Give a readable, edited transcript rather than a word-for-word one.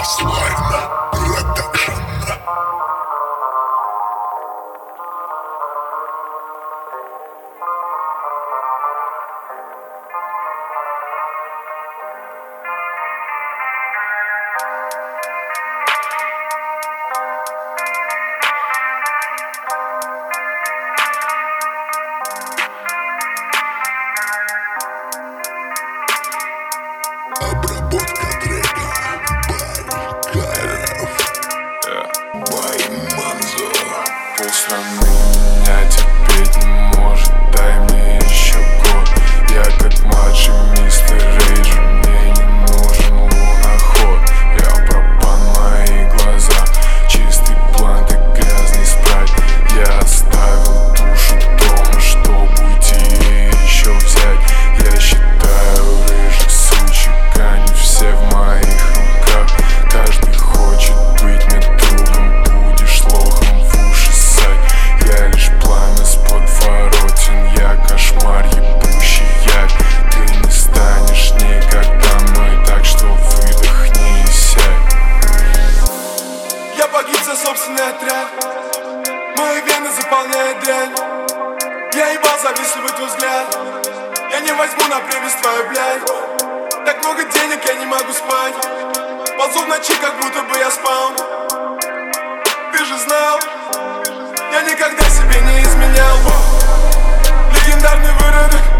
Slime Production. Обработка трека Байкаров. Байманзо. Полстраны меня терпеть не может, дай мне еще год. Я как младший мистер Рейдж, мне не нужен луноход. Я пропан, мои глаза, чистый блант и грязный спрайт. Я оставил душу дома, чтобы уйти и еще взять. Я считаю рыжих сучек, они все в моих руках. Каждый хочет быть мне другом, будешь лохом в уши ссать. Я лишь пламя с подворотен, я кошмар ебущий яд. Ты не станешь никогда мной, так что выдохни и сядь. Я погиб за собственный отряд, мои вены заполняет дрянь. Я ебал завистливый твой взгляд, я не возьму на привязь твою, блядь. Так много денег, я не могу спать, ползу в ночи, как будто бы я спал. Ты же знал, я никогда себе не изменял. Легендарный выродок,